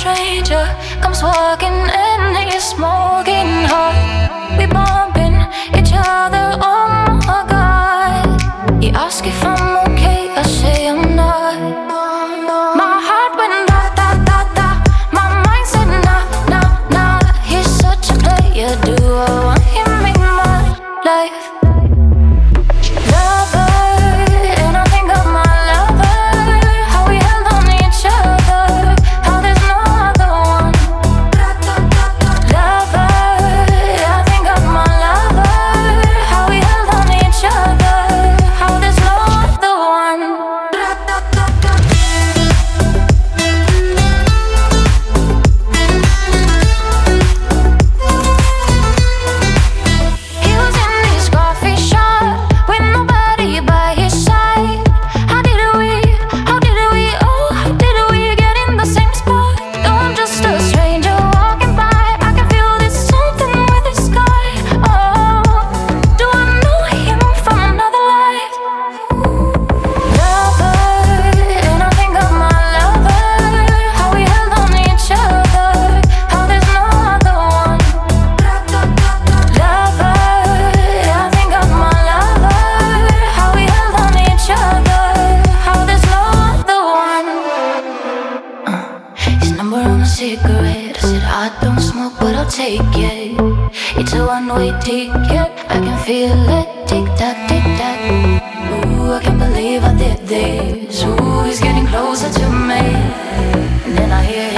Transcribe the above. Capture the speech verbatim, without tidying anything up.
stranger comes walking and he's smoking hot. We bumping each other, oh my God. He asks if I'm okay, I say I'm not. My heart went da da da da. My mind said nah nah nah. He's such a player, do I want him in my life? Cigarette, I said I don't smoke but I'll take it. It's a one-way ticket, I can feel it. Tick-tock, tick-tock. Ooh, I can't believe I did this. Ooh, he's getting closer to me. And then I hear